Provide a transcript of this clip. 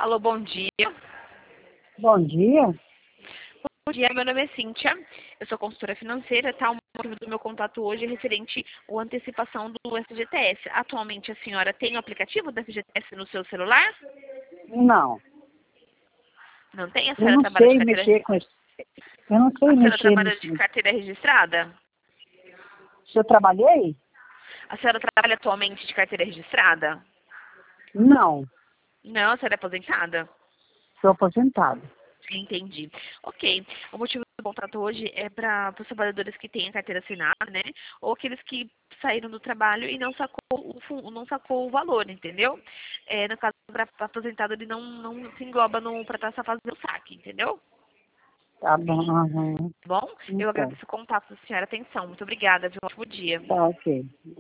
Alô, bom dia. Bom dia. Bom dia, meu nome é Cíntia, eu sou consultora financeira, tá? O motivo do meu contato hoje é referente à antecipação do FGTS. Atualmente a senhora tem o aplicativo do FGTS no seu celular? Não, Não tem? A eu senhora não trabalha de sei carteira, mexer com isso. Eu não sei a senhora mexer trabalha de nisso. carteira registrada? Se eu trabalhei? A senhora trabalha atualmente de carteira registrada? Não, Não, a senhora é aposentada? sou aposentado. Entendi. Ok. O motivo do contrato hoje é para os trabalhadores que têm a carteira assinada, né? Ou aqueles que saíram do trabalho e não sacou o valor, entendeu? No caso, para aposentado, ele não se engloba para estar fazendo o saque, entendeu? Tá bom, aham. Tá bom? Eu Então, agradeço o contato da senhora. Atenção. Muito obrigada. Viu? Um ótimo dia. tá ok.